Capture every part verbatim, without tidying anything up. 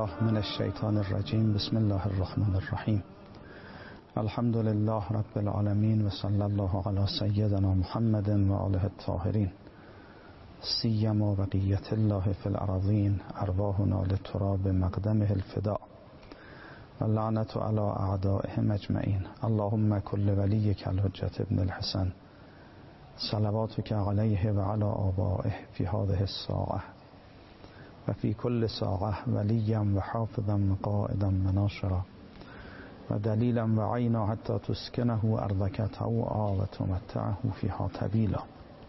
بالله من الشیطان الرجیم. بسم الله الرحمن الرحیم. الحمد لله رب العالمین و صلی الله علی سیدنا محمد و آله الطاهرین. سیما بقیت الله فی الارضین، ارواحنا لتراب مقدمه الفداء و لعنت علی اعدائهم اجمعین. اللهم کل ولیک الحجة ابن الحسن صلواتک علیه و علی آبائه فی هذه الساعة و فی کل ساعة ولیا و حافظا و قائدا و ناصرا و دلیلا و عینا حتی تسکنه ارضک طوعا و تمتعه فیها طویلا.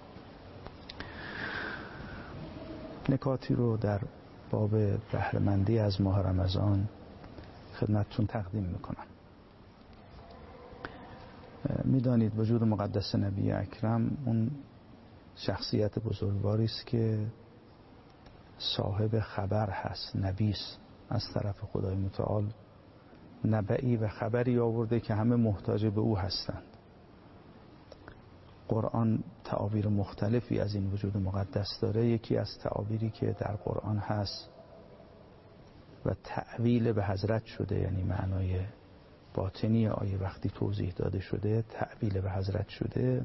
نکاتی رو در باب بهره‌مندی از ماه رمضان خدمتتون تقدیم میکنم. میدانید وجود مقدس نبی اکرم اون شخصیت بزرگواری است که صاحب خبر هست، نبی است، از طرف خدای متعال نبعی و خبری آورده که همه محتاج به او هستند. قرآن تعابیر مختلفی از این وجود مقدس داره. یکی از تعابیری که در قرآن هست و تعویل به حضرت شده، یعنی معنای باطنی آیه وقتی توضیح داده شده تعویل به حضرت شده،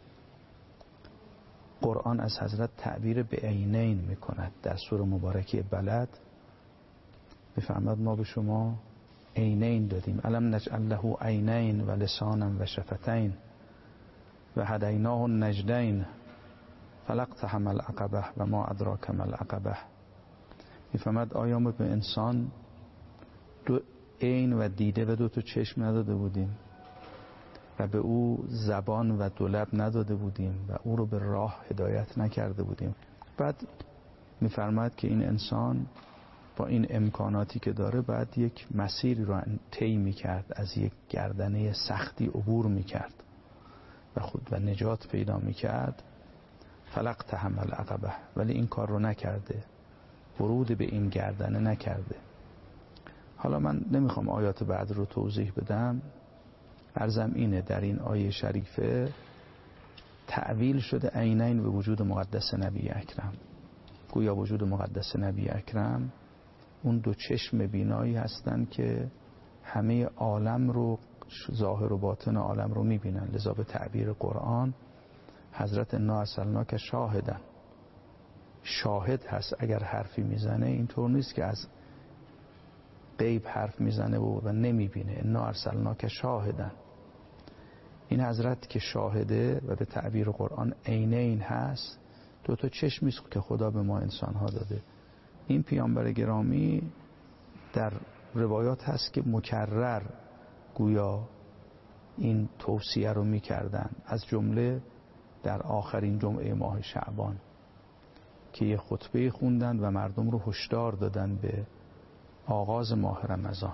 قرآن از حضرت تعبیر به عینین میکند. در سوره مبارکه بلد میفرماد ما به شما عینین دادیم، الم نجعل له عینین و لسانا و شفتین و هدیناه النجدین فلاقتحم العقبه و ما ادراک ما العقبه. میفرماد آیا ما به انسان دو عین و دیده و دو تا چشم نداده بودیم و به او زبان و دو لب نداده بودیم و او رو به راه هدایت نکرده بودیم؟ بعد میفرماد که این انسان با این امکاناتی که داره بعد یک مسیری رو طی میکرد، از یک گردنه سختی عبور میکرد و خود و نجات پیدا میکرد. فلاقتحم العقبه، ولی این کار رو نکرده، ورود به این گردنه نکرده. حالا من نمیخوام آیات بعد رو توضیح بدم، عرضم اینه در این آیه شریفه تعویل شده عینین به وجود مقدس نبی اکرم. گویا وجود مقدس نبی اکرم اون دو چشم بینایی هستند که همه عالم رو، ظاهر و باطن عالم رو میبینن. لذا به تعبیر قرآن حضرت انا ارسلناک شاهدن، شاهد هست. اگر حرفی میزنه اینطور نیست که از غیب حرف میزنه و نمیبینه. انا ارسلناک شاهدن، این حضرت که شاهده و به تعبیر قرآن عینین هست، دو تا چشمی است که خدا به ما انسان ها داده. این پیامبر گرامی در روایات هست که مکرر گویا این توصیه رو میکردن، از جمله در آخرین جمعه ماه شعبان که یه خطبه خوندن و مردم رو هشدار دادن به آغاز ماه رمضان.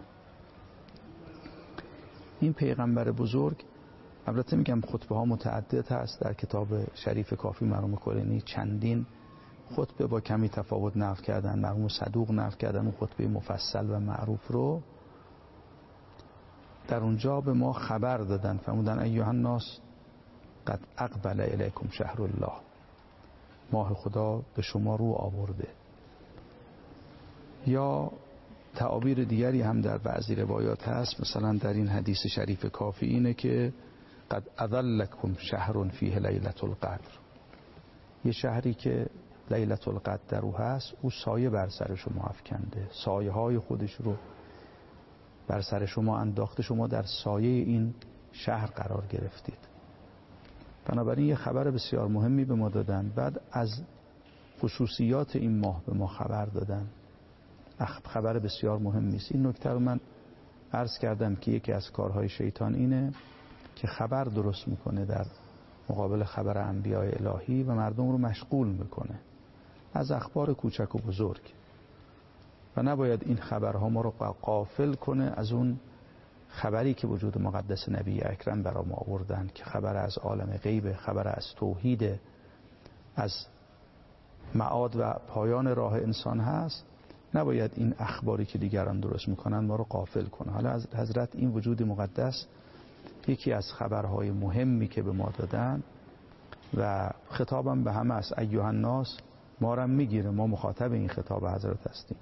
این پیغمبر بزرگ، البته میگم خطبه ها متعدد هست در کتاب شریف کافی مرحوم کلینی، چندین خطبه با کمی تفاوت نقل کردن. مرحوم صدوق نقل کردن اون خطبه مفصل و معروف رو. در اونجا به ما خبر دادن، فرمودن ایها الناس قد اقبل الیکم شهر الله، ماه خدا به شما رو آورده. یا تعابیر دیگری هم در بعضی روایات هست، مثلا در این حدیث شریف کافی اینه که قد اظلکم شهر فیه لیلة القدر، یه شهری که لیلة القدر در او هست، او سایه بر سر شما افکنده، سایه های خودش رو بر سر شما انداخته، شما در سایه این شهر قرار گرفتید. بنابراین یه خبر بسیار مهمی به ما دادن. بعد از خصوصیات این ماه به ما خبر دادن، خبر بسیار مهمی است. این نکته رو من عرض کردم که یکی از کارهای شیطان اینه که خبر درست میکنه در مقابل خبر انبیاء الهی و مردم رو مشغول میکنه از اخبار کوچک و بزرگ، و نباید این خبرها ما رو غافل کنه از اون خبری که وجود مقدس نبی اکرم برای ما آوردن، که خبر از عالم غیب، خبر از توحید، از معاد و پایان راه انسان هست. نباید این اخباری که دیگران درست میکنن ما رو غافل کنه. حالا از حضرت این وجود مقدس یکی از خبرهای مهمی که به ما دادن و خطابم به همه از ایها الناس ما رو میگیره، ما مخاطب این خطاب حضرت هستیم.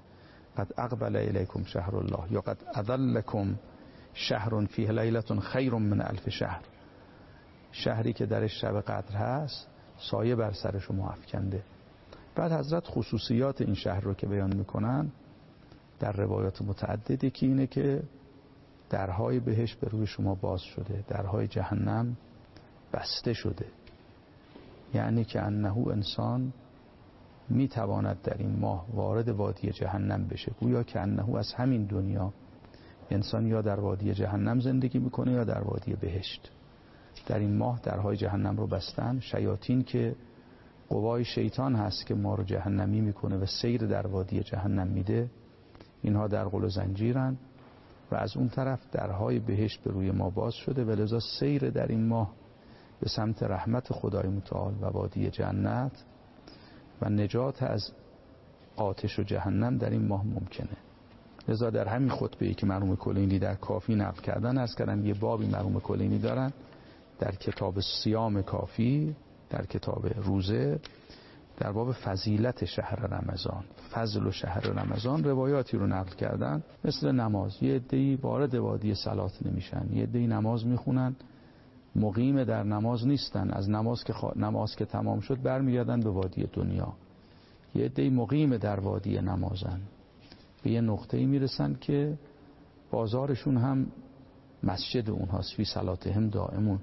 قد اقبل الیکم شهر الله یا قد اذلکم شهر فیه لیلة خیر من الف شهر. شهری که درش شب قدر هست سایه بر سر شما افکنده. بعد حضرت خصوصیات این شهر رو که بیان میکنن در روایات متعددی که اینه که درهای بهشت به روی شما باز شده، درهای جهنم بسته شده. یعنی که انه انسان میتواند در این ماه وارد وادی جهنم بشه، گویا که انه از همین دنیا انسان یا در وادی جهنم زندگی میکنه یا در وادی بهشت. در این ماه درهای جهنم رو بستن. شیاطین که قوای شیطان هست که ما رو جهنمی میکنه و سیر در وادی جهنم میده، اینها در قل و زنجیرن و از اون طرف درهای بهشت به روی ما باز شده و لذا سیر در این ماه به سمت رحمت خدای متعال و وادی جنت و نجات از آتش و جهنم در این ماه ممکنه. لذا در همین خطبه‌ای که مرحوم کلینی در کافی نقل کردن، از کردم یه بابی مرحوم کلینی دارن در کتاب صیام کافی، در کتاب روزه، در باب فضیلت شهر رمضان، فضل و شهر رمضان روایاتی رو نقل کردن مثل نماز. یه عده‌ای وارد وادی صلات نمیشن، یه عده‌ای نماز میخونن مقیم در نماز نیستن، از نماز که خوا... نماز که تمام شد برمیگردن به وادی دنیا. یه عده‌ای مقیم در وادی نمازن، به یه نقطه‌ای میرسن که بازارشون هم مسجد اونهاست، فی صلاتهم دائمون.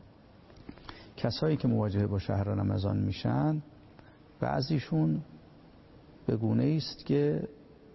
کسایی که مواجهه با شهر رمضان میشن بعضیشون به گونه‌ای است که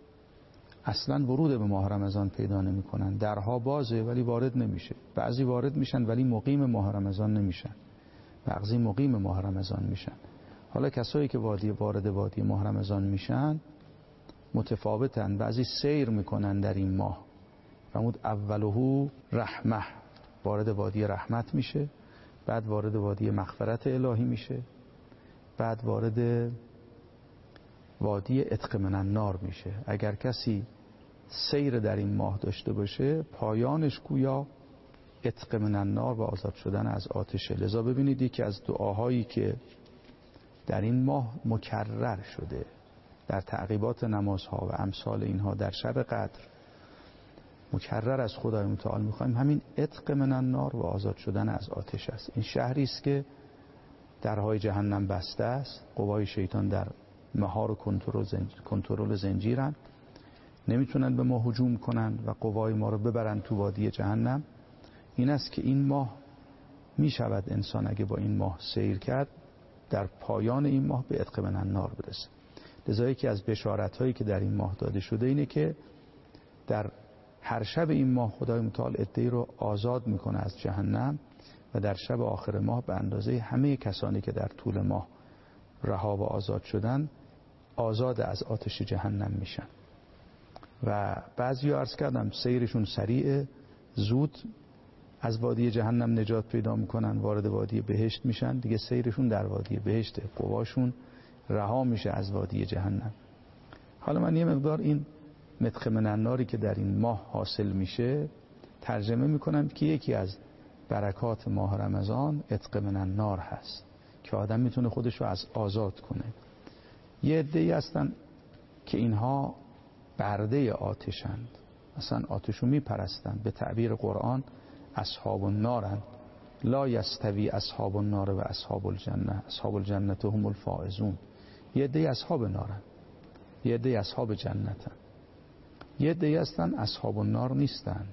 اصلا ورود به ماه رمضان پیدا نمی‌کنن، درها بازه ولی وارد نمیشه. بعضی وارد میشن ولی مقیم ماه رمضان نمیشن، بعضی مقیم ماه رمضان میشن. حالا کسایی که وادی وارد وادی ماه رمضان میشن متفاوتن. بعضی سیر میکنن در این ماه، فرمود اولهو رحمه، وارد وادی رحمت میشه، بعد وارد وادی مغفرت الهی میشه، بعد وارد وادی عتق من النار میشه. اگر کسی سیر در این ماه داشته باشه پایانش گویا عتق من النار و آزاد شدن از آتشه. لذا ببینید یکی از دعاهایی که در این ماه مکرر شده در تعقیبات نمازها و امثال اینها در شب قدر مکرر از خدای متعال میخوایم همین عتق من النار و آزاد شدن از آتش است. این شهری است که درهای جهنم بسته است، قوای شیطان در مهار و کنترل زنجیر، کنترل زنجیرن، نمیتونن به ما هجوم کنن و قوای ما رو ببرن تو وادی جهنم. این است که این ماه میشود انسان اگه با این ماه سیر کرد در پایان این ماه به عتق من النار برسه. لذا یکی از بشارت هایی که در این ماه داده شده اینه که در هر شب این ماه خدای متعال عده‌ای رو آزاد میکنه از جهنم و در شب آخر ماه به اندازه همه کسانی که در طول ماه رها و آزاد شدن آزاد از آتش جهنم میشن. و بعضی ها عرض کردم سیرشون سریعه، زود از وادی جهنم نجات پیدا میکنن، وارد وادی بهشت میشن، دیگه سیرشون در وادی بهشته، قواشون رها میشه از وادی جهنم. حالا من یه مقدار این مدخ من الناری که در این ماه حاصل میشه ترجمه میکنم که یکی از برکات ماه رمضان عتق من النار هست که آدم میتونه خودش رو از آزاد کنه. یه عده‌ای هستن که اینها برده آتشند، مثلا آتشو میپرستن، به تعبیر قرآن اصحاب النارن، لا یستوی اصحاب النار و اصحاب الجنه، اصحاب الجنه هم الفائزون. یه عده‌ای اصحاب نارن، یه عده‌ای اصحاب جنتن. یه عده‌ای هستن اصحاب النار نیستن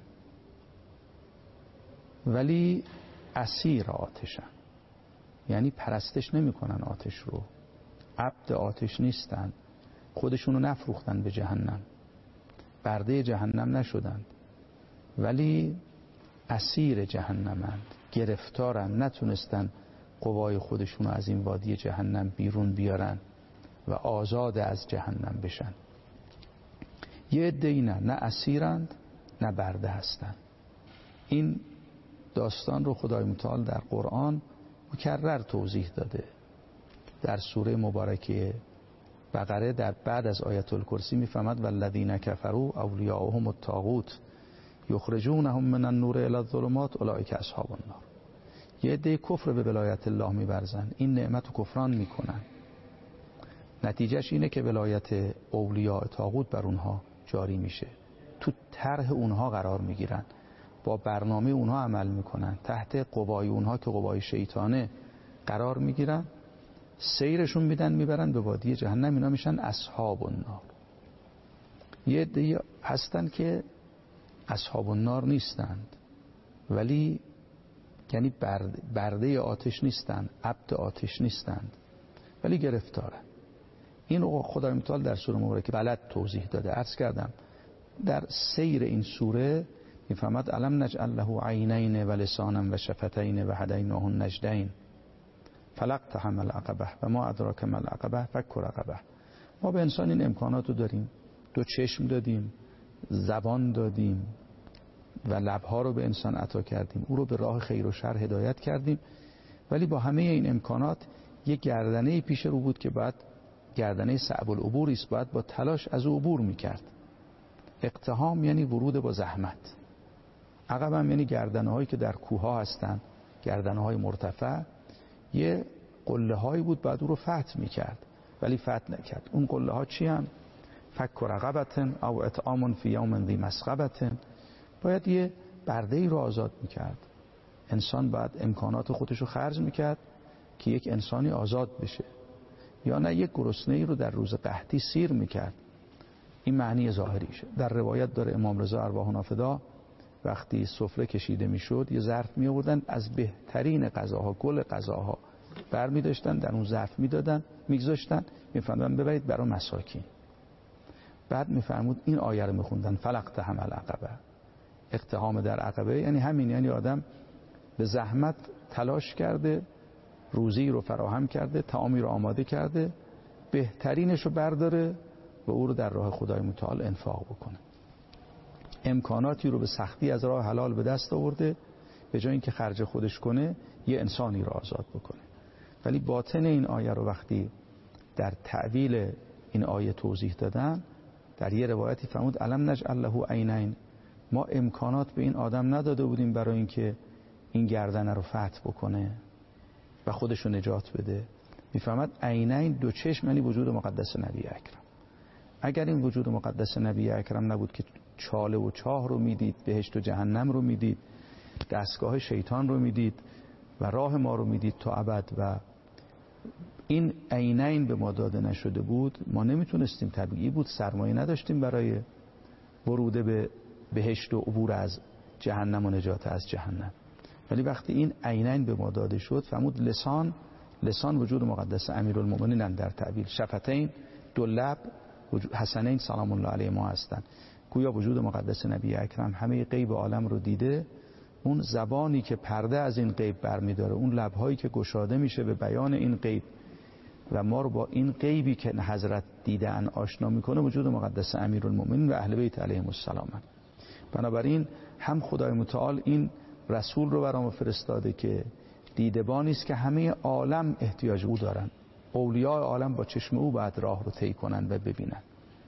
ولی اسیر آتشن، یعنی پرستش نمیکنن آتش رو، عبد آتش نیستن، خودشونو نفروختن به جهنم، برده جهنم نشدن ولی اسیر جهنمند، گرفتارن، نتونستن قوای خودشونو از این وادی جهنم بیرون بیارن و آزاد از جهنم بشن. یه عده‌ای نه نه اسیرند نه برده هستن. این داستان رو خدای متعال در قرآن مکرر توضیح داده. در سوره مبارکه بقره در بعد از آیت الکرسی میفهمد والذین کفروا اولیاءهم الطاغوت یخرجونهم من النور الی الظلمات اولئک اصحاب النار. یه عده کفر به ولایت الله می‌ورزن، این نعمت رو کفران میکنن، نتیجهش اینه که ولایت اولیاء طاغوت بر اونها جاری میشه، تو طرح اونها قرار میگیرن، با برنامه اونها عمل میکنن، تحت قوای اونها که قوای شیطانه قرار میگیرن، سیرشون میدن میبرن به وادی جهنم. اینا میشن اصحاب النار. یه عده هستن که اصحاب النار نیستند، ولی یعنی برده آتش نیستند، عبد آتش نیستند، ولی گرفتارن. این رو خدای متعال در سوره مبارکه بلد توضیح داده. عرض کردم در سیر این سوره میفهمد علم نجعل له عینین و لسانا و شفتین و هدیناه النجدین فلاقتحم العقبه و ما ادراک ما العقبه فک رقبه. ما به انسان این امکانات رو داریم، دو چشم دادیم، زبان دادیم و لبها رو به انسان عطا کردیم، او رو به راه خیر و شر هدایت کردیم، ولی با همه این امکانات یک گردنه پیش رو بود که بعد گردنه صعب العبوری است، باید با تلاش از او عبور میکرد. اقتحام یعنی ورود با زحمت. عقب هم یعنی گردنه هایی که در کوه ها هستن، گردنه های مرتفع، یه قله هایی بود بعد او رو فتح میکرد، ولی فتح نکرد. اون قله ها چی هم؟ فک رقبتن او اطعام فی یوم ذی مسغبتن. باید یه برده ای رو آزاد میکرد. انسان باید امکانات خودش رو خرج میکرد که یک انسانی آزاد بشه، یا نه یک گرسنه ای رو در روز قحطی سیر میکرد. این معنی ظاهریشه. در روایت داره امام رضا ارواح فدا وقتی سفره کشیده میشد یه ظرف می آوردن، از بهترین غذاها، گل غذاها برمی داشتن، در اون ظرف میدادن، میگذاشتن، میفهمدن ببرید برای مساکین. بعد میفرمود این آیه رو میخوندن فلاقتحم العقبه. اقتحام در عقبه یعنی همین، یعنی آدم به زحمت تلاش کرده، روزی رو فراهم کرده، طعامی رو آماده کرده، بهترینش رو برداره و او رو در راه خدای متعال انفاق بکنه. امکاناتی رو به سختی از راه حلال به دست آورده، به جای اینکه خرج خودش کنه یه انسانی رو آزاد بکنه. ولی باطن این آیه رو وقتی در تعویل این آیه توضیح دادن، در یه روایتی فرمود علم نجعل له عینین، ما امکانات به این آدم نداده بودیم برای اینکه این گردنه رو فتح بکنه و خودش رو نجات بده. میفهمد عینین دو چشم یعنی وجود مقدس نبی اکرم. اگر این وجود مقدس نبی اکرم نبود که چاله و چاه رو میدید، بهشت و جهنم رو میدید، دستگاه شیطان رو میدید و راه ما رو میدید تا ابد، و این عینین به ما داده نشده بود، ما نمیتونستیم، طبیعی بود سرمایه نداشتیم برای ورود به بهشت و عبور از جهنم و نجات از جهنم. ولی وقتی این عینین به ما داده شد، فرمود لسان، لسان وجود مقدس امیرالمومنین در تعبیر، شفتین دو لب حسنین سلام الله علیه ما هستن، گویا وجود مقدس نبی اکرم همه غیب عالم رو دیده. اون زبانی که پرده از این غیب برمیداره، اون لبهایی که گشاده میشه به بیان این غیب و ما رو با این غیبی که حضرت دیدن آشنا میکنه، وجود مقدس امیرالمومنین و اهل بیت علیهم السلام. بنابراین هم خدای متعال این رسول رو برام فرستاده که دیدبانی است که همه عالم احتیاج او دارن، اولیاء عالم با چشم او باید راه رو طی کنن و ببینن،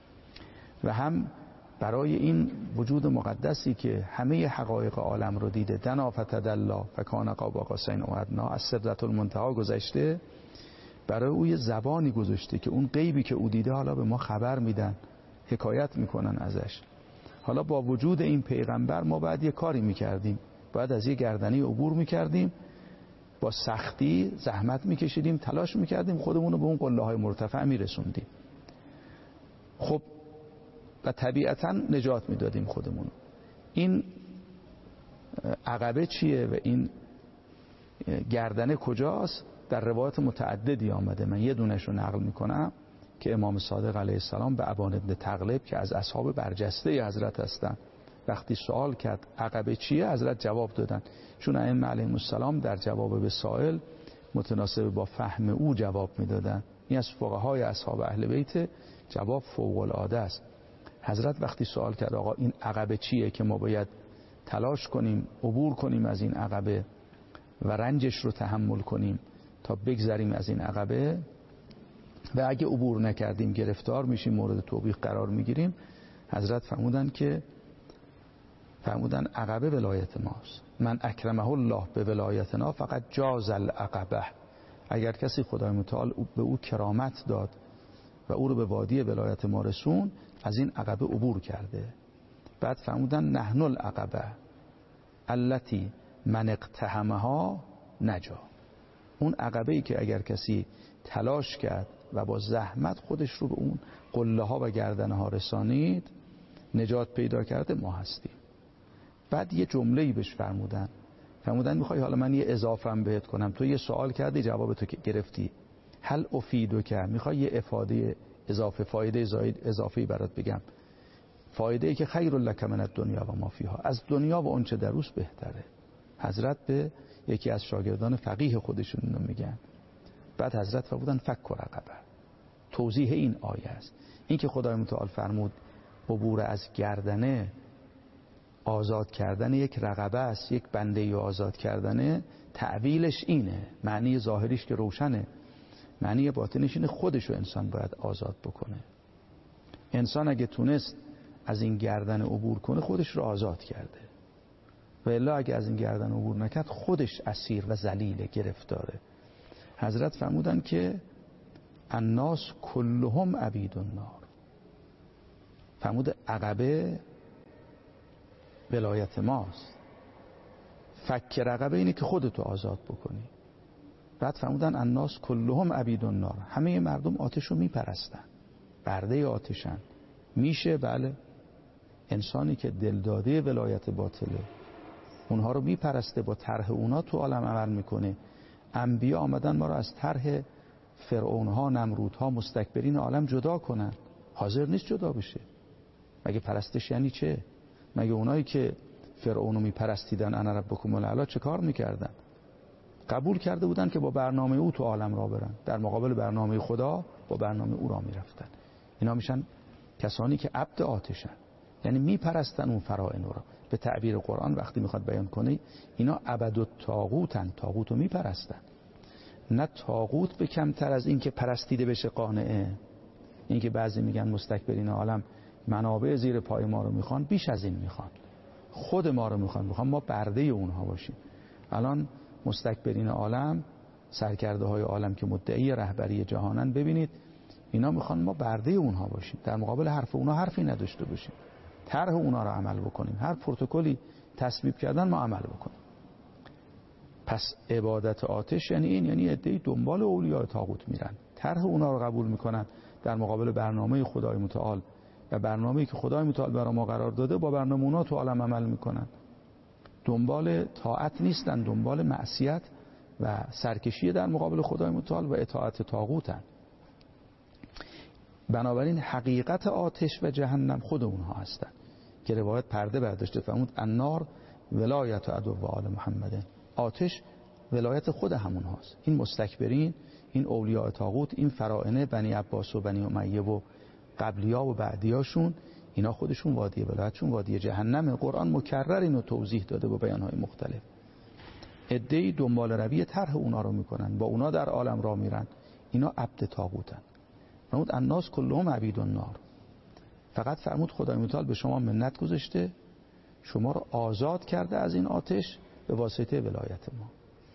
و هم برای این وجود مقدسی که همه حقایق عالم رو دیده، دنا فتدلی فکان قاب قوسین او ادنی، از سدرة المنتهی گذشته، برای او یه زبانی گذاشته که اون غیبی که او دیده حالا به ما خبر میدن، حکایت میکنن ازش. حالا با وجود این پیغمبر ما باید یه کاری میکردیم، باید از یه گردنی عبور میکردیم، با سختی زحمت میکشیدیم، تلاش میکردیم، خودمون رو به اون قله های مرتفع میرسوندیم. خب و طبیعتا نجات میدادیم خودمون. این عقبه چیه و این گردنه کجاست؟ در روایات متعددی آمده. من یه دونش رو نقل میکنم که امام صادق علیه السلام به ابان ابن تغلب که از اصحاب برجسته حضرت هستن، وقتی سوال کرد عقبه چیه، حضرت جواب دادن، چون ائمه علیهم السلام در جواب به سائل متناسب با فهم او جواب میدادن. این از فقهای اصحاب اهل بیت جواب فوق العاده است. حضرت وقتی سوال کرد آقا این عقبه چیه که ما باید تلاش کنیم عبور کنیم از این عقبه و رنجش رو تحمل کنیم تا بگذریم از این عقبه، و اگه عبور نکردیم گرفتار میشیم، مورد توبیخ قرار میگیریم، حضرت فرمودن که فرمودن عقبه ولایت ماست، من اکرمه الله به ولایتنا فقط جاز العقبه. اگر کسی خدای متعال به او کرامت داد و او رو به وادی ولایت ما رسون، از این عقبه عبور کرده. بعد فرمودن نحن العقبه التي من اقتحمها نجا. اون عقبه ای که اگر کسی تلاش کرد و با زحمت خودش رو به اون قله ها و گردنه ها رسانید نجات پیدا کرده ما هستیم. بعد یه جمله ای بهش فرمودن فرمودن میخوای حالا من یه اضافه هم بهت کنم، تو یه سوال کردی جواب تو گرفتی، هل افیدو که میخوای یه افاده اضافه فایده زاید اضافه‌ای برات بگم، فایده ای که خیر لک من الدنیا و ما فیها، از دنیا و اون چه در اوست بهتره. حضرت به یکی از شاگردان فقیه خودشون اینو میگن. بعد حضرت فرمودن فک و رقبه. توضیح این آیه است، این که خدای متعال فرمود عبور از گردنه آزاد کردن یک رقبه است، یک بنده ای آزاد کردنه، تعویلش اینه، معنی ظاهریش که روشنه، معنی باطنش اینه خودشو انسان باید آزاد بکنه. انسان اگه تونست از این گردن عبور کنه خودش رو آزاد کرده، و الا اگه از این گردن عبور نکرد خودش اسیر و ذلیل گرفتاره. حضرت فرمودن که الناس کلهم عبید النار. فرمود عقبه ولایت ماست، فک رقبه اینه که خودتو آزاد بکنی. بعد فرمودن الناس کلهم عبید النار، همه مردم آتشو میپرستن، برده آتشن. میشه بله، انسانی که دلداده ولایت باطله اونها رو میپرسته، با طرح اونا تو عالم عمل میکنه. انبیا آمدن ما رو از طرح فرعونها، نمرودها، مستکبرین عالم جدا کنن، حاضر نیست جدا بشه. مگه پرستش یعنی چه؟ مگه اونایی که فرعونو میپرستیدن انا ربکم الاعلی چه کار میکردن؟ قبول کرده بودن که با برنامه او تو عالم را برن، در مقابل برنامه خدا با برنامه او را میرفتن. اینا میشن کسانی که عبد آتشن، یعنی میپرستن اون فرائن رو. به تعبیر قرآن وقتی میخواد بیان کنه اینا عبد الطاغوتن، طاغوتو میپرستن. نه طاغوت به کمتر از این که پرستیده بشه قانعه. این که بعضی میگن مستکبرین عالم منابع زیر پای ما رو میخوان، بیش از این میخوان، خود ما رو میخوان، میخوان ما برده اونها باشیم. الان مستکبرین عالم، سرکرده های عالم که مدعی رهبری جهانن، ببینید اینا میخوان ما برده اونها باشیم، در مقابل حرف اونها حرفی نداشته باشیم، طرح اونا رو عمل بکنیم، هر پروتکلی تصویب کردن ما عمل بکنیم. پس عبادت آتش یعنی این، یعنی عده‌ای دنبال اولیاء طاغوت میرن، طرح اونا رو قبول میکنن در مقابل برنامه خدای متعال و برنامه‌ای که خدای متعال برای ما قرار داده، با برنامه اونا تو عالم عمل میکنن. دنبال طاعت نیستن، دنبال معصیت و سرکشی در مقابل خدای متعال و اطاعت طاغوتن. بنابراین حقیقت آتش و جهنم خود اونها هستن که روایت پرده برداشته فرمود النار ولایت عدو آل محمد. آتش ولایت خود همون هاست. این مستکبرین، این اولیاء طاغوت، این فرائنه بنی عباس و بنی امیه و قبلیا و بعدیاشون، اینا خودشون وادی ولایتشون وادی جهنم. قرآن مکرر اینو توضیح داده با بیانهای مختلف. عده‌ای دنبال روی طرح اونا رو میکنن، با اونا در عالم را میرن، اینا عبد طاغوتن. فرمود الناس کلهم عبید النار. فقط فرمود خدای متعال به شما منت گذاشته، شما رو آزاد کرده از این آتش به واسطه ولایت ما.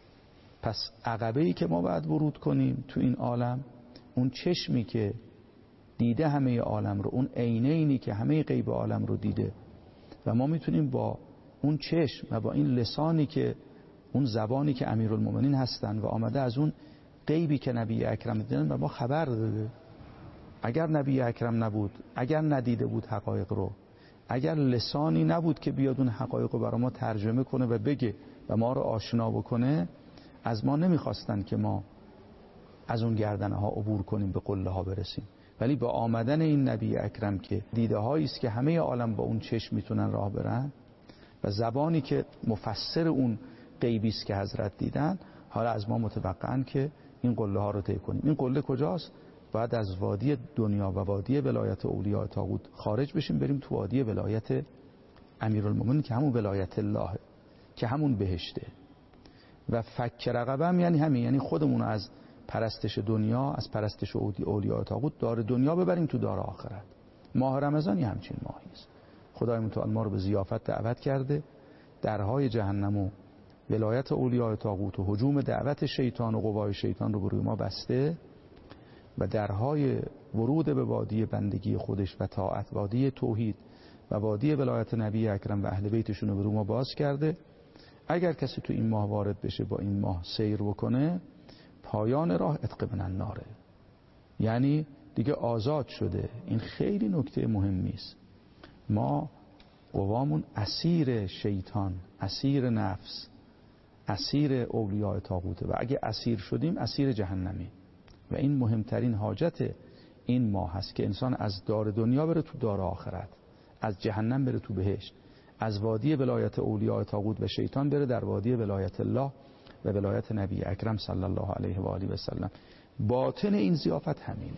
پس عقبه‌ای که ما باید ورود کنیم تو این عالم، اون چشمی که دیده همه عالم رو، اون عینینی که همه غیب عالم رو دیده، و ما میتونیم با اون چشم و با این لسانی که اون زبانی که امیرالمومنین هستن و آمده از اون غیبی که نبی اکرم دیدن و ما خبر داده. اگر نبی اکرم نبود، اگر ندیده بود حقایق رو، اگر لسانی نبود که بیاد اون حقایق رو برای ما ترجمه کنه و بگه و ما رو آشنا بکنه، از ما نمیخواستن که ما از اون گردنه ها عبور کنیم به قله ها برسیم. ولی با آمدن این نبی اکرم که دیده هایی است که همه عالم با اون چشم میتونن راه برن و زبانی که مفسر اون غیبی است که حضرت دیدن، حالا از ما متوقعن که این قله ها رو طی کنیم. این قله کجاست؟ بعد از وادی دنیا و وادی ولایت اولیاء طاغوت خارج بشیم، بریم تو وادی ولایت امیرالمومنین که همون ولایت الله، که همون بهشته. و فک رقبه هم یعنی همین، یعنی خودمون از پرستش دنیا، از پرستش اولیاء طاغوت دار دنیا ببریم تو دار آخرت. ماه رمضان یه همچین ماهی است. خدای متعال ما رو به ضیافت دعوت کرده، درهای جهنم و ولایت اولیاء طاغوت و هجوم دعوت شیطان و قوای شیطان رو بروی ما بسته و درهای ورود به وادی بندگی خودش و طاعت، وادی توحید و وادی ولایت نبی اکرم و اهل بیتشون رو به رو ما باز کرده. اگر کسی تو این ماه وارد بشه، با این ماه سیر بکنه، پایان راه عتق من الناره، یعنی دیگه آزاد شده. این خیلی نکته مهمی است. ما قوامون اسیر شیطان، اسیر نفس، اسیر اولیاء طاغوته و اگه اسیر شدیم اسیر جهنمی. و این مهمترین حاجت این ماه هست که انسان از دار دنیا بره تو دار آخرت، از جهنم بره تو بهشت، از وادی ولایت اولیاء طاغوت و شیطان بره در وادی ولایت الله و ولایت نبی اکرم صلی الله علیه و آله و سلم. باطن این ضیافت همینه.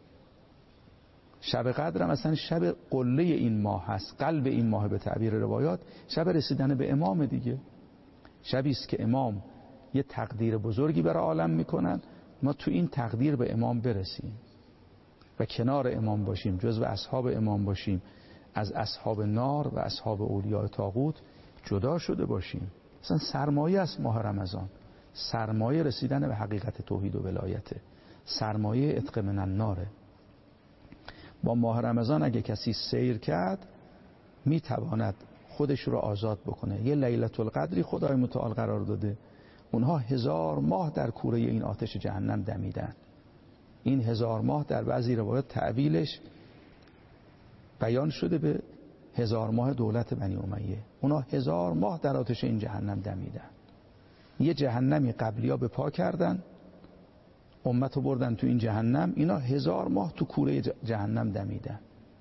شب قدر هم مثلا شب قله این ماه هست، قلب این ماه به تعبیر روایات، شب رسیدن به امام دیگه. شبی است که امام یه تقدیر بزرگی برای عالم میکنن، ما تو این تقدیر به امام برسیم و کنار امام باشیم، جزو اصحاب امام باشیم، از اصحاب نار و اصحاب اولیاء طاغوت جدا شده باشیم. مثلا سرمایه است ماه رمضان، سرمایه رسیدن به حقیقت توحید و ولایته، سرمایه عتق من الناره. با ماه رمضان اگه کسی سیر کرد میتواند خودش رو آزاد بکنه. یه لیلة القدری خدای متعال قرار داده، اونها هزار ماه در کوره این آتش جهنم دمیدن. این هزار ماه در بعضی روایات تعبیلش بیان شده به هزار ماه دولت بنی امیه. اونا هزار ماه در آتش این جهنم دمیدن. یه جهنمی قبلیا به پا کردن، امتو بردن تو این جهنم، اینا هزار ماه تو کوره جهنم دمیدن.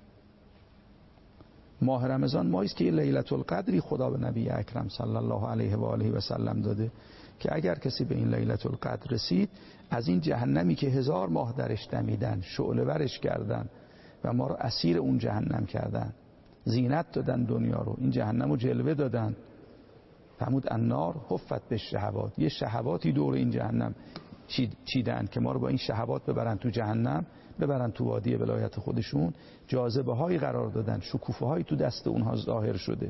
ماه رمضان ماهی است که لیلة القدری خدا به نبی اکرم صلی الله علیه و آله و سلم داده که اگر کسی به این لیلة القدر رسید، از این جهنمی که هزار ماه درش دمیدن، شعله ورش کردن و ما رو اسیر اون جهنم کردن، زینت دادن دنیا رو، این جهنم رو جلوه دادن. فرمود النار حفت به شهوات، یه شهواتی دور این جهنم چیدن که ما رو با این شهوات ببرن تو جهنم، ببرن تو وادی ولایت خودشون، جاذبه هایی قرار دادن، شکوفه هایی تو دست اونها ظاهر شده.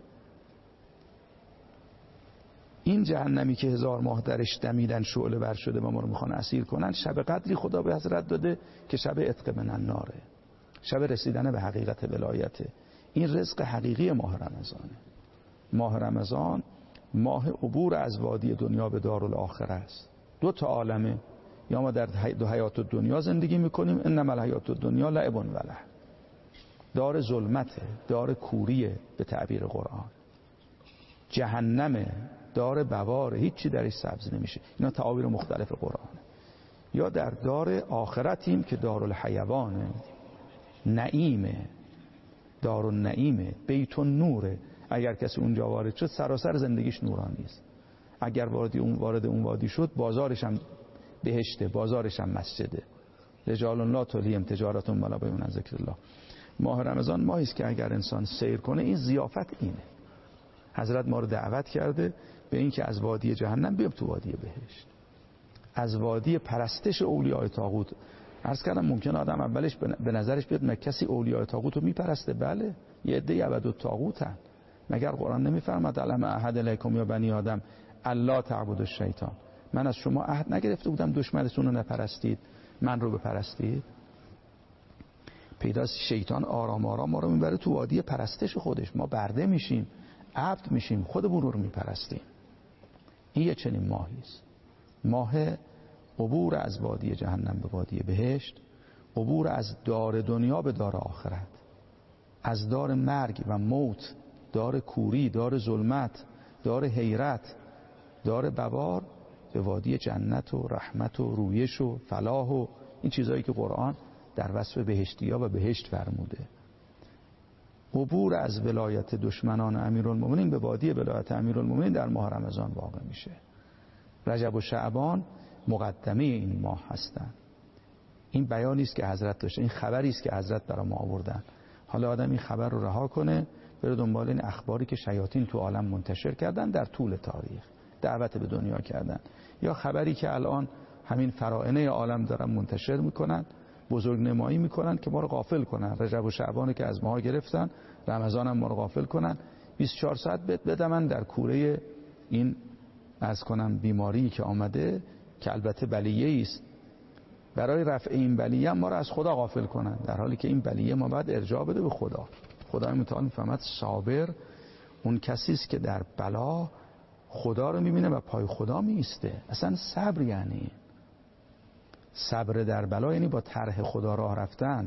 این جهنمی که هزار ماه درش دمیدن، شعله ور شده و ما رو میخوان اسیر کنن، شب قدری خدا به حضرت داده که شب عتق من الناره، شب رسیدن به حقیقت ولایته. این رزق حقیقی ماه رمضانه. ماه رمضان ماه عبور از وادی دنیا به دارالآخره است. دو تا عالمه، یا ما در دو حیات دنیا زندگی میکنیم، انما الحیات الدنیا لعب و لهو، دار ظلمته، دار کوریه به تعبیر قرآن، جهنمه، دار بواره، هیچی درش سبز نمیشه. اینا تعابیر مختلف قرآن. یا در دار آخرتیم که دارالحیوانه، نعیمه، دارالنعیمه، بیت النوره. اگر کسی اونجا وارد شد سراسر زندگیش نورانی است. اگر وارد اون وارد اون وادی شد، بازارش هم بهشته، بازارش هم مسجده. رجال لا تلهیهم تجارت ولا بیع عن ذکر الله. ماه رمضان ماهی است که اگر انسان سیر کنه، این ضیافت اینه. حضرت ما رو دعوت کرده به این که از وادی جهنم بیام تو وادی بهشت، از وادی پرستش اولیاء طاغوت. عرض کردم ممکن آدم اولش به نظرش بیاد مگه کسی اولیاء طاغوت رو میپرسته؟ بله، یه عده عبد الطاغوتن. مگر قرآن نمیفرماد علم احد الیکم یا بنی آدم الا تعبدوا الشیطان؟ من از شما عهد نگرفته بودم دشمنتون رو نپرستید، من رو بپرستید؟ پیداست شیطان آرام آرام ما رو میبره تو وادی پرستش خودش، ما برده میشیم، عبد میشیم، خودمون رو میپرستیم. این یه چنین ماهی است، ماه عبور از وادی جهنم به وادی بهشت، عبور از دار دنیا به دار آخرت، از دار مرگ و موت، دار کوری، دار ظلمت، دار حیرت، دار بوار، به وادی جنت و رحمت و رویش و فلاح و این چیزهایی که قرآن در وصف بهشتیا و بهشت فرموده. عبور از ولایت دشمنان امیرالمومنین به وادی ولایت امیرالمومنین در ماه رمضان واقع میشه. رجب و شعبان مقدمه این ماه هستند. این بیانی است که حضرت داشته، این خبری است که حضرت برای ما آوردن. حالا آدم این خبر رو رها کنه، بره دنبال این اخباری که شیاطین تو عالم منتشر کردن در طول تاریخ، دعوت به دنیا کردن، یا خبری که الان همین فرائنه عالم دارن منتشر میکنن، بزرگ نمایی میکنن که ما رو غافل کنن. رجب و شعبان که از ما گرفتن، رمضان هم ما رو غافل کنن. بیست و چهار ساعت بدمن در کوره این از کنم بیماری که آمده، که البته بلیه است برای رفع این بلیه ما رو از خدا غافل کنن، در حالی که این بلیه ما باید ارجاع بده به خدا. خدای متعال میفهمد صابر اون کسی است که در بلا خدا رو میبینه و پای خدا میسته. اصلا صبر یعنی صبر در بلا، یعنی با طرح خدا راه رفتن،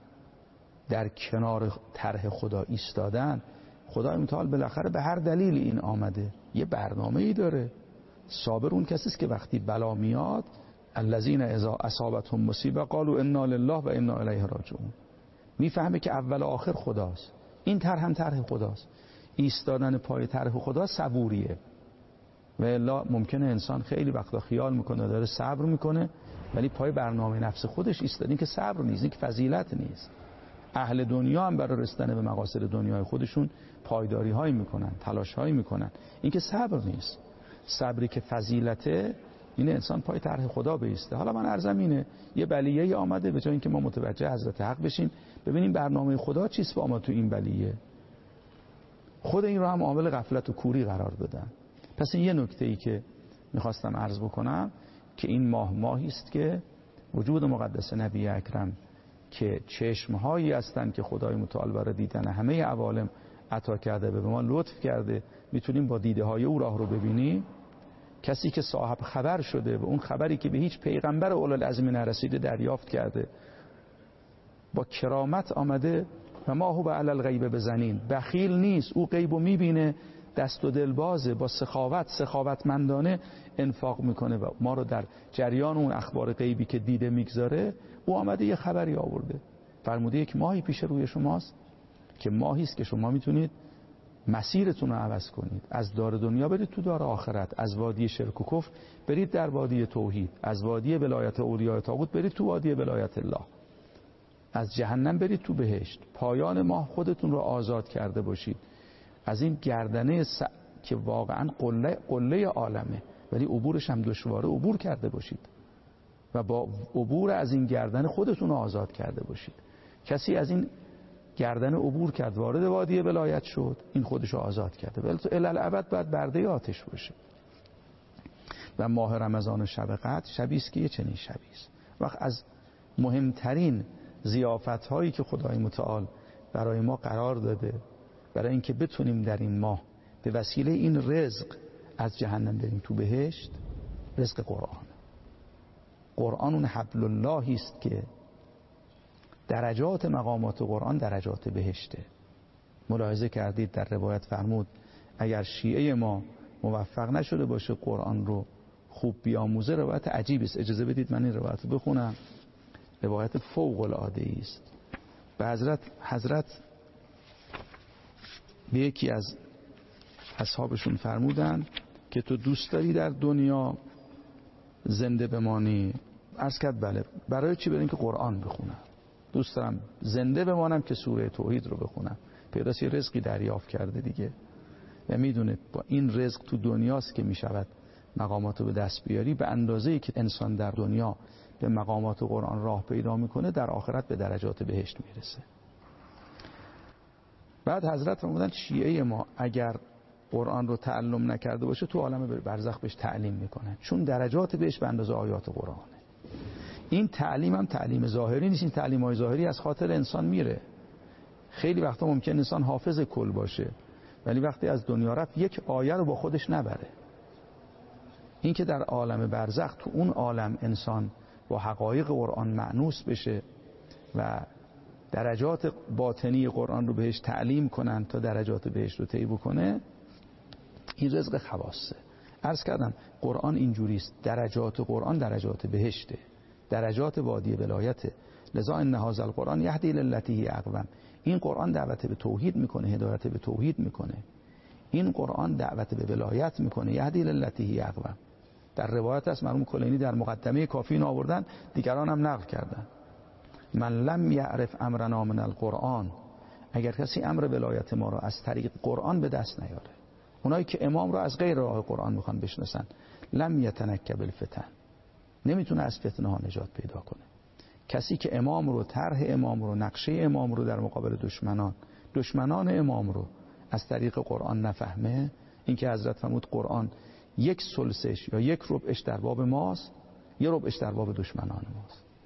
در کنار طرح خدا ایستادن. خدای متعال بالاخره به هر دلیل این آمده، یه برنامه‌ای داره. صابر اون کسی است که وقتی بلا میاد، الذین اذا اصابتهم مصیبه قالوا انا لله و انا الیه راجعون، میفهمه که اول و آخر خداست. این طرح هم طرح خداست. ایستادن پای طرح خدا صبوریه. و الا ممکنه انسان خیلی وقتا خیال میکنه داره صبر میکنه، ولی پای برنامه نفس خودش ایستاد. این که صبر نیست، این که فضیلت نیست. اهل دنیا هم برای رسیدن به مقاصد دنیای خودشون پایداری هایی میکنن، تلاش هایی میکنن. این که صبر نیست. صبری که فضیلته، این انسان پای طرح خدا بیسته. حالا من عرضم اینه، یه بلیه آمده، به جای اینکه ما متوجه حضرت حق بشیم ببینیم برنامه خدا چیست با ما تو این بلیه، خود این رو هم عامل غفلت و کوری قرار دادن. پس این یه نکته‌ای که میخواستم عرض بکنم که این ماه ماهی است که وجود مقدس نبی اکرم که چشمهایی هستند که خدای متعال برای دیدن همه عوالم عطا کرده، به ما لطف کرده، میتونیم با دیده های او راه رو ببینیم. کسی که صاحب خبر شده و اون خبری که به هیچ پیغمبر اولوالعزم نرسیده دریافت کرده، با کرامت آمده و ما هو علی الغیب بزنین، بخیل نیست، او غیبو میبینه، دست و دل بازه، با سخاوت سخاوتمندانه انفاق میکنه و ما رو در جریان اون اخبار غیبی که دیده میگذاره. او آمده یه خبری آورده، فرموده یک ماهی پیش روی شماست که ماهی است که شما میتونید مسیرتون رو عوض کنید، از دار دنیا برید تو دار آخرت، از وادی شرک و کفر برید در وادی توحید، از وادی ولایت اولیاء طاغوت برید تو وادی ولایت الله، از جهنم برید تو بهشت. پایان ماه خودتون رو آزاد کرده باشید از این گردنه س... که واقعا قله قله عالمه، ولی عبورش هم دشواره، عبور کرده باشید و با عبور از این گردن خودتون رو آزاد کرده باشید. کسی از این گردن عبور کرد، وارد وادی ولایت شد، این خودش رو آزاد کرده، ولی تو الالعبد باید برده آتش باشه. و ماه رمضان و شب قدر شبی است که یه چنین شبی است. وقت از مهمترین ضیافت هایی که خدای متعال برای ما قرار داده، برای اینکه بتونیم در این ماه به وسیله این رزق از جهنم بریم تو بهشت، رزق قرآن. قرآن اون حبل اللهی است که درجات مقامات قرآن درجات بهشته. ملاحظه کردید در روایت فرمود اگر شیعه ما موفق نشده باشه قرآن رو خوب بیاموزه، روایت عجیبی است. اجازه بدید من این روایت رو بخونم. روایت فوق العاده است. به حضرت حضرت به یکی از اصحابشون فرمودن که تو دوست داری در دنیا زنده بمانی؟ عرض کرد بله. برای چی؟ برای اینکه قرآن بخونم. دوست دارم زنده بمانم که سوره توحید رو بخونم. پیداست یه رزقی دریافت کرده دیگه و میدونه با این رزق تو دنیاست که میشود مقامات رو به دست بیاری. به اندازه‌ای که انسان در دنیا به مقامات قرآن راه پیدا میکنه، در آخرت به درجات بهشت میرسه. بعد حضرت فرمودن شیعه ما اگر قرآن رو تعلم نکرده باشه تو عالم برزخ بهش تعلیم میکنن، چون درجات بهش به اندازه آیات قرآنه. این تعلیم هم تعلیم ظاهری نیست. این تعلیم های ظاهری از خاطر انسان میره. خیلی وقتا ممکن انسان حافظ کل باشه ولی وقتی از دنیا رفت یک آیه رو با خودش نبره. این که در عالم برزخ تو اون عالم انسان با حقایق قرآن مأنوس بشه و درجات باطنی قرآن رو بهش تعلیم کنن تا درجات بهش رو طی بکنه، این رزق خواصه. عرض کردم قرآن اینجوریست، درجات قرآن درجات بهشته، درجات وادی ولایته. لذا ان هذا القرآن یهدی للتی هی اقوم. این قرآن دعوت به توحید میکنه، هدایت به توحید میکنه. این قرآن دعوت به ولایت میکنه، یهدی للتی هی اقوم. در روایت است، مرحوم کلینی در مقدمه کافی این آوردن، دیگران هم نقل کردن. من لم یعرف امرنا من القرآن، اگر کسی امر ولایت ما رو از طریق قرآن به دست نیاره، اونایی که امام رو از غیر راه قرآن میخوان بشناسن، لم یتنکب الفتن، نمیتونه از فتنه ها نجات پیدا کنه. کسی که امام رو، طرح امام رو، نقشه امام رو در مقابل دشمنان دشمنان امام رو از طریق قرآن نفهمه، این که حضرت فرمود قرآن یک ثلثش یا یک ربعش در باب ماست، یک ربعش در باب دشمنان ماست.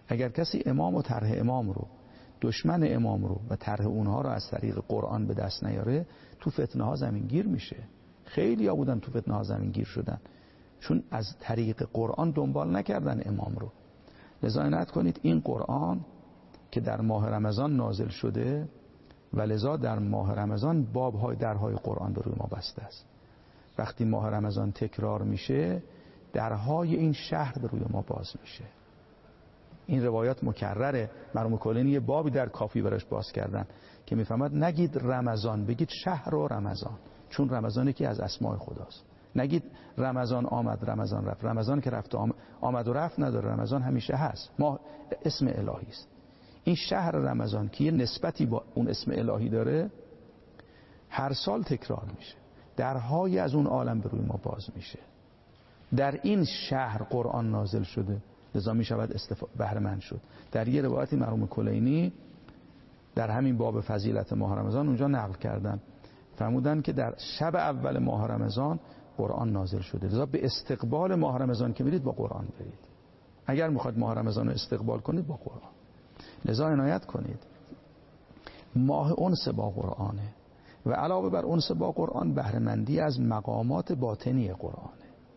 اگر کسی امام و طرح امام رو، دشمن امام رو و طرح اونها رو از طریق قرآن به دست نیاره، تو فتنه ها زمین گیر میشه. خیلی ها بودن تو فتنه ها زمین گیر شدن، چون از طریق قرآن دنبال نکردن امام رو. لذا عنایت کنید این قرآن که در ماه رمضان نازل شده و لذا در ماه رمضان باب‌های درهای قرآن به روی ما بسته است. وقتی ماه رمضان تکرار میشه، درهای این شهر به روی ما باز میشه. این روایات مکرره. مرحوم کلینی یه بابی در کافی براش باز کردن که میفهمد نگید رمضان، بگید شهر و رمضان، چون رمضان یکی از اسماء خداست. نگید رمضان آمد رمضان رفت. رمضان که رفت آمد و رفت نداره، رمضان همیشه هست. ما اسم الهی است. این شهر رمضان که یه نسبتی با اون اسم الهی داره، هر سال تکرار میشه. درهای از اون عالم به روی ما باز میشه. در این شهر قرآن نازل شده، لذا می شود بهره مند شد. در یه روایتی مرحوم کلینی در همین باب فضیلت ماه رمضان اونجا نقل کردن، فرمودن که در شب اول ماه رمضان قرآن نازل شده. لذا به استقبال ماه رمضان که میرید با قرآن برید. اگر میخواید ماه رمضان رو استقبال کنید با قرآن. لذا عنایت کنید ماه انس با قرآنه و علاوه بر انس با قرآن بهره مندی از مقامات باطنی قرآنه.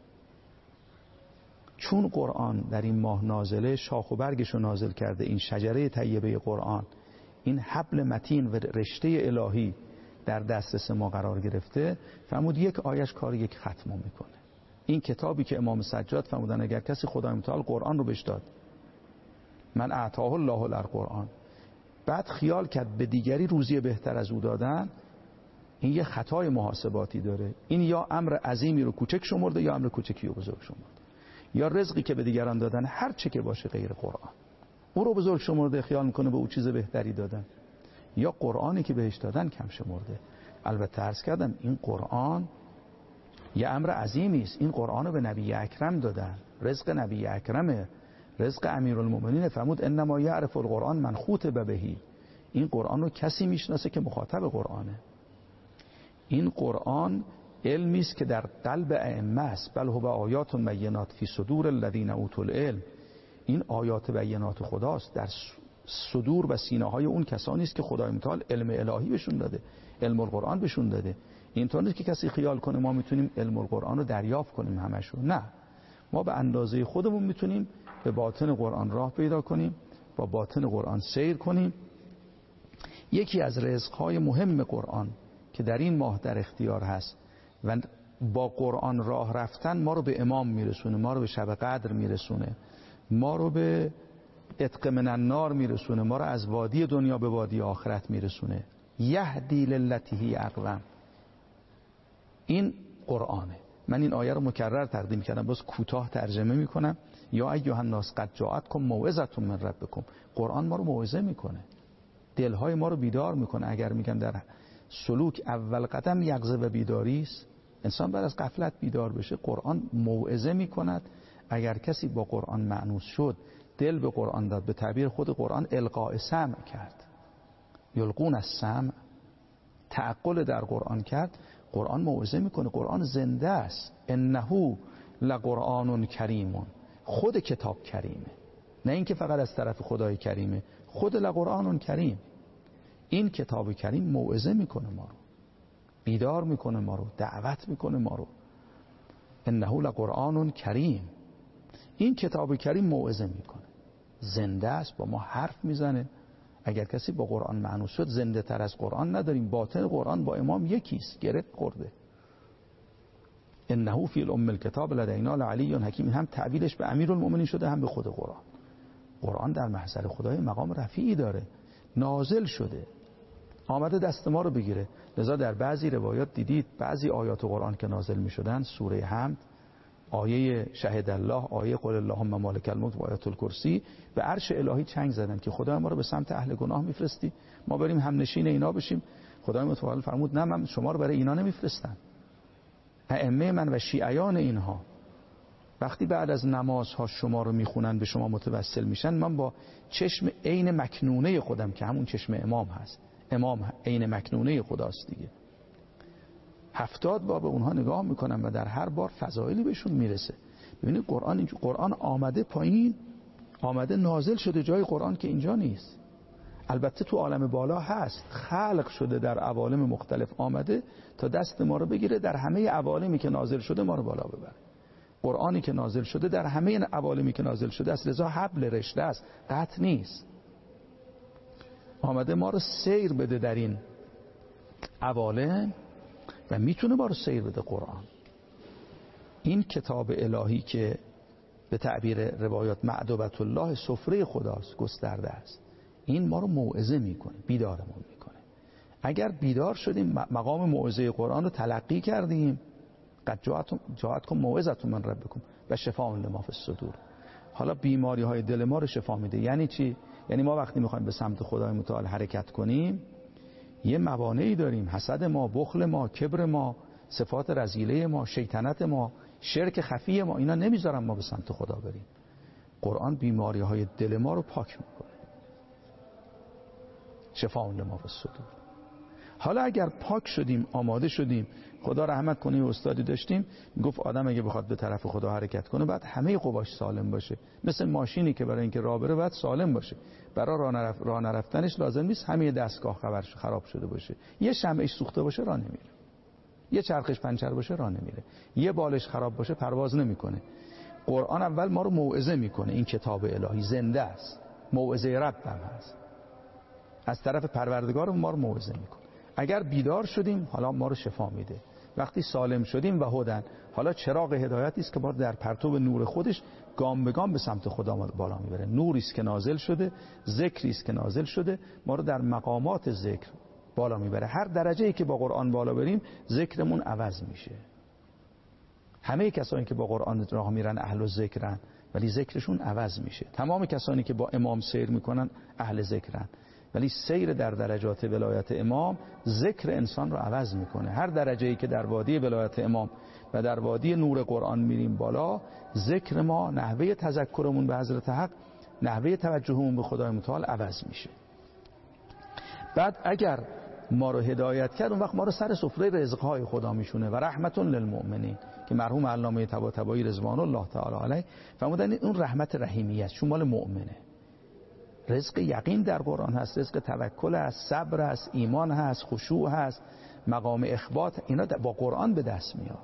چون قرآن در این ماه نازله، شاخ و برگش رو نازل کرده، این شجره طیبه قرآن، این حبل متین و رشته الهی در دسترس ما قرار گرفته، فرمود یک آیش کار یک ختم میکنه. این کتابی که امام سجاد فرمودن اگر کسی خدای متعال قرآن رو بهش داد، من اعطاه الله القرآن، بعد خیال کرد به دیگری روزی بهتر از او دادن، این یه خطای محاسباتی داره. این یا امر عظیمی رو کوچک شمرده یا امر کوچکی رو بزرگ شمرده. یا رزقی که به دیگران دادن هر چه که باشه غیر قرآن، او رو بزرگ شمرده، خیال میکنه به او چیز بهتری دادن. یا قرآنی که بهش دادن کم شمرده. البته عرض کردم این قرآن یه امر عظیمی است. این قرآن رو به نبی اکرم دادن، رزق نبی اکرمه، رزق امیرالمومنین. فرمود انما یعرف القرآن من خوطب بهی. این قرآن رو کسی میشناسه که مخاطب قرآنه. این قرآن علمی است که در قلب ائمه است. بل هو آیات بینات فی صدور الذین اوتوا العلم. این آیات بینات خداست در صدور و سینه های اون کسانی است که خدای متعال علم الهی بهشون داده، علم القرآن بهشون داده. اینطور نیست که کسی خیال کنه ما میتونیم علم القرآن رو دریافت کنیم همشو. نه، ما به اندازه خودمون میتونیم به باطن قرآن راه پیدا کنیم، با باطن قرآن سیر کنیم. یکی از رزقهای مهم قرآن که در این ماه در اختیار هست و با قرآن راه رفتن ما رو به امام میرسونه، ما رو به شب قدر میرسونه، ما رو به عتق من النار میرسونه، ما رو از وادی دنیا به وادی آخرت میرسونه. یهدی للتی هی اقوم. این قرآنه. من این آیه رو مکرر تقدیم کردم، باز کوتاه ترجمه میکنم. یا ایها الناس قد جاءتکم موعظة من ربکم. قرآن ما رو موعظه میکنه، دلهای ما رو بیدار میکنه. اگر میگن در سلوک اول قدم یقظه و بیداری است، انسان بعد از غفلت بیدار بشه. قرآن موعظه میکند. اگر کسی با قرآن مأنوس شد، دل به قرآن داد، به تعبیر خود قرآن القاء سمع کرد، یلقون السمع، تعقل در قرآن کرد، قرآن موعظه میکنه. قرآن زنده است. انه لقرآن کریم. خود کتاب کریمه، نه اینکه فقط از طرف خدای کریمه، خود لقرآن کریم. این کتاب کریم موعظه میکنه ما رو، بیدار میکنه ما رو، دعوت میکنه ما رو. انه لقرآن کریم. این کتاب کریم موعظه میکنه، زنده است، با ما حرف میزنه. اگر کسی با قرآن مأنوس شد، زنده تر از قرآن نداریم. باطن قرآن با امام یکیست، گره خورده. انه فی الام الکتاب لدینا لعلی حکیم. هم تعبیرش به امیرالمومنین شده، هم به خود قرآن. قرآن در محضر خدای مقام رفیعی داره، نازل شده، آمده دست ما رو بگیره. لذا در بعضی روایات دیدید بعضی آیات قرآن که نازل می شدن، سوره حمد، آیه شهد الله، آیه قل اللهم مالک الملک و آیت الکرسی، به عرش الهی چنگ زدن که خدای ما رو به سمت اهل گناه میفرستی، ما بریم هم نشین اینا بشیم. خدای متعال فرمود نه، من شما رو برای اینا نمیفرستم. ائمه من و شیعیان اینها وقتی بعد از نمازها شما رو میخونن، به شما متوسل میشن، من با چشم عین مکنونه خودم که همون چشم امام هست، امام عین مکنونه خداست دیگه، هفتاد بار به اونها نگاه میکنم و در هر بار فضایلی بهشون میرسه. ببینید قرآن اینجور، قرآن آمده پایین، آمده نازل شده جای قرآن که اینجا نیست. البته تو عالم بالا هست، خلق شده در عوالم مختلف، آمده تا دست ما رو بگیره در همه عوالمی که نازل شده ما رو بالا ببره. قرآنی که نازل شده در همه عوالمی که نازل شده است، لذا حبل رشته است، قطع نیست. آمده ما رو سیر بده در این عوالم و میتونه ما رو سیر بده. قرآن این کتاب الهی که به تعبیر روایات معدوبت الله سفره خداست، گسترده است، این ما رو موعظه میکنه، بیدارمون میکنه. اگر بیدار شدیم مقام موعظه قرآن رو تلقی کردیم، قد جاءتکم موعظة من ربکم و شفاء لما فی الصدور. حالا بیماری های دل ما رو شفا میده. یعنی چی؟ یعنی ما وقتی میخوایم به سمت خدای متعال حرکت کنیم یه موانعی داریم، حسد ما، بخل ما، کبر ما، صفات رذیله ما، شیطنت ما، شرک خفی ما، اینا نمیذارن ما به سمت خدا بریم. قرآن بیماری های دل ما رو پاک میکنه. شفاء لما فی الصدور. حالا اگر پاک شدیم، آماده شدیم، خدا رحمت کنه، استادی داشتیم گفت آدم اگه بخواد به طرف خدا حرکت کنه باید همه قواش سالم باشه. مثل ماشینی که برای اینکه راه بره باید سالم باشه. برای راه نرف... راه نرفتنش لازم نیست همه دستگاه خراب شده باشه. یه شمعش سوخته باشه راه نمیره، یه چرخش پنچر باشه راه نمیره، یه بالش خراب باشه پرواز نمیکنه. قرآن اول ما رو موعظه میکنه. این کتاب الهی زنده است، موعظه رب هم هست، از طرف پروردگار ما رو موعظه میکنه. اگر بیدار شدیم حالا ما رو شفا میده. وقتی سالم شدیم و هدن، حالا چراغ هدایتی است که ما در پرتو نور خودش گام به گام به سمت خدا بالا میبره. نوری است که نازل شده، ذکری است که نازل شده، ما رو در مقامات ذکر بالا میبره. هر درجه‌ای که با قرآن بالا بریم ذکرمون عوض میشه. همه کسانی که با قرآن راه میرن اهل ذکرن، ولی ذکرشون عوض میشه. تمام کسانی که با امام سیر میکنن اهل ذکرن، ولی سیر در درجات ولایت امام ذکر انسان رو عوض میکنه. هر درجه‌ای که در وادی ولایت امام و در وادی نور قرآن میریم بالا، ذکر ما، نحوه تذکرمون به حضرت حق، نحوه توجهمون به خدای متعال عوض میشه. بعد اگر ما رو هدایت کرد اون وقت ما رو سر سفره رزقهای خدا میشونه. و رحمت للمؤمنین که مرحوم علامه طباطبایی رضوان الله تعالی علیه فرمودن اون رحمت رحیمی است، چون مال مؤمنه. رزق یقین در قرآن هست، رزق توکل هست، صبر هست، ایمان هست، خشوع هست، مقام اخبات، اینا با قرآن به دست میاد.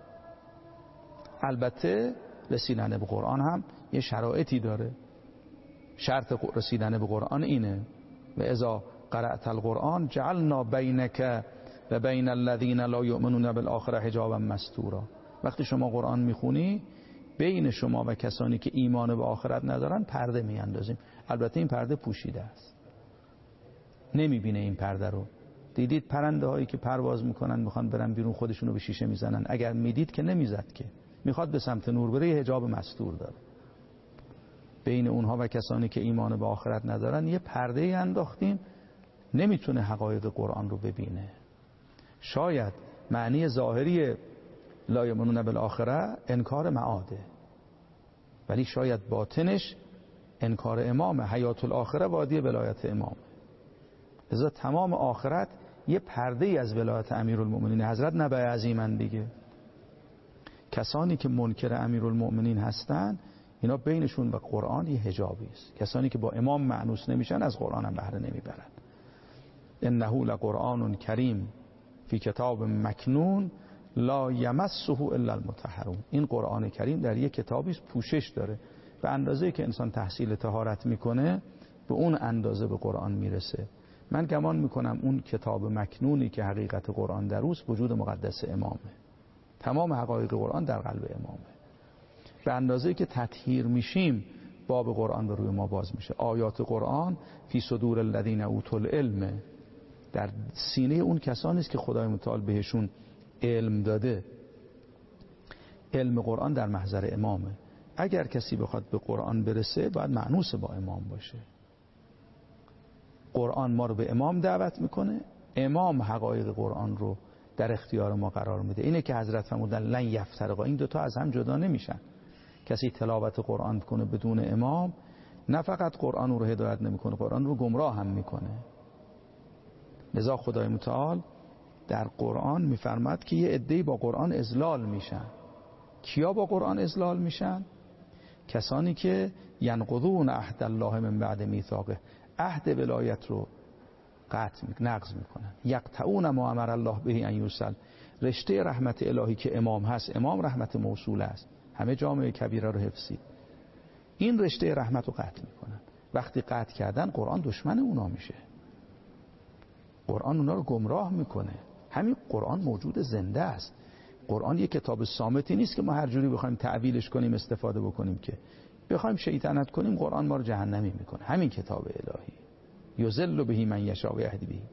البته رسیدن به قرآن هم یه شرایطی داره. شرط رسیدن به قرآن اینه: و اذا قرأت القرآن جعلنا بینک و بین الذین لا یؤمنون بالآخرة حجابا مستورا. وقتی شما قرآن میخونی بین شما و کسانی که ایمان به آخرت ندارن پرده میاندازیم. البته این پرده پوشیده است، نمیبینه این پرده رو. دیدید پرنده هایی که پرواز میکنن میخوان برن بیرون خودشونو به شیشه میزنن؟ اگر میدید که نمیزد، که میخواد به سمت نور بره، یه حجاب مستور داره. بین اونها و کسانی که ایمان به آخرت ندارن یه پرده ای انداختیم، نمیتونه حقایق قرآن رو ببینه. شاید معنی ظاهری لا یؤمنون بالآخرة انکار معاده، ولی شاید باطنش انکار امام. حیات الاخره وادی ولایت امام. لذا تمام آخرت یه پرده ای از ولایت امیرالمؤمنین حضرت نبی عظیمن دیگه. کسانی که منکر امیرالمؤمنین هستن اینا بینشون و قرآن یه حجابی است. کسانی که با امام مأنوس نمیشن از قرآن هم بهره نمیبرن. انه لقرآن کریم فی کتاب مکنون لا یمسه الا المطهرون. این قرآن کریم در یک کتابی پوشش داره. به اندازه‌ای که انسان تحصیل طهارت میکنه به اون اندازه به قرآن میرسه. من گمان میکنم اون کتاب مکنونی که حقیقت قرآن در اوست وجود مقدس امامه. تمام حقایق قرآن در قلب امامه. به اندازه‌ای که تطهیر میشیم باب قرآن به روی ما باز میشه. آیات قرآن فی صدور الذین اوتوا العلم، در سینه اون کسانی است که خدای متعال بهشون علم داده. علم قرآن در محضر امامه. اگر کسی بخواد به قرآن برسه باید مأنوس با امام باشه. قرآن ما رو به امام دعوت میکنه، امام حقایق قرآن رو در اختیار ما قرار میده. اینه که حضرت فرمودن لن یفترقا، این دوتا از هم جدا نمیشن. کسی تلاوت قرآن کنه بدون امام نه فقط قرآن رو هدایت نمیکنه، قرآن رو گمراه هم میکنه. لذا خدای متعال در قرآن میفرماد که یه عده‌ای با قرآن اذلال میشن. کیا با قرآن اذلال میشن؟ کسانی که ینقضون عهد الله من بعد میثاقه، عهد ولایت رو قطع نقض میکنن. یقطعون ما امر الله به ان یوصل، رشته رحمت الهی که امام هست، امام رحمت موصول است، همه جامعه کبیره رو حفظید، این رشته رحمت رو قطع میکنن. وقتی قطع کردن قرآن دشمن اونا میشه، قرآن اونا رو گمراه میکنه. همین قرآن موجود زنده است. قرآن یک کتاب صامتی نیست که ما هر جوری بخوایم تعویلش کنیم استفاده بکنیم، که بخوایم شیطنت کنیم قرآن ما رو جهنمی میکنه. همین کتاب الهی یضل به من یشاء و یهدی به،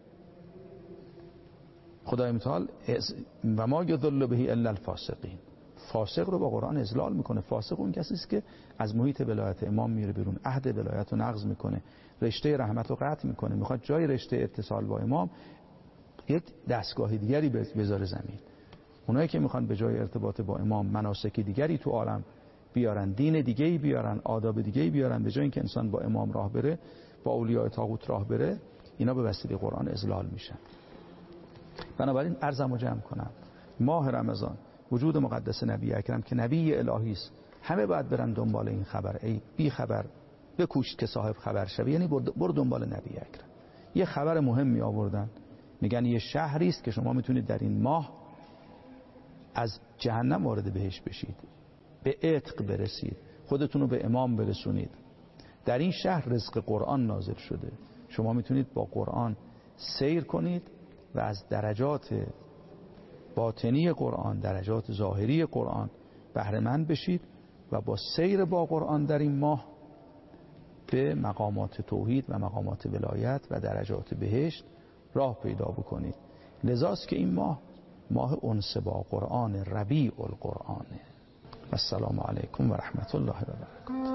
خدای متعال و ما یضل به الا الفاسقین، فاسق رو با قرآن اذلال میکنه. فاسق اون کسی است که از محیط ولایت امام میره بیرون، عهد ولایت رو نقض میکنه، رشته رحمت رو قطع میکنه، میخواد جای رشته اتصال با امام یک دستگاه دیگری بذاره زمین. اونایی که میخوان به جای ارتباط با امام مناسک دیگری تو عالم بیارن، دین دیگه‌ای بیارن، آداب دیگه‌ای بیارن، به جای اینکه انسان با امام راه بره، با اولیاء طاغوت راه بره، اینا به وسیله قرآن اذلال میشن. بنابراین عرضمو جمع کنم، ماه رمضان وجود مقدس نبی اکرم که نبی الهی است، همه باید برن دنبال این خبر. ای بی خبر بکوش که صاحب خبر شوی، یعنی برو دنبال نبی اکرم. یه خبر مهمی آوردن، میگن یه شهری است که شما میتونید در این ماه از جهنم وارد بهشت بشید، به عتق برسید، خودتون رو به امام برسونید. در این شهر رزق قرآن نازل شده، شما میتونید با قرآن سیر کنید و از درجات باطنی قرآن، درجات ظاهری قرآن بهره مند بشید و با سیر با قرآن در این ماه به مقامات توحید و مقامات ولایت و درجات بهشت راه پیدا بکنید. لذاست که این ماه ماه انس با قرآن، ربیع القرآن. السلام علیکم و رحمت الله و برکاته.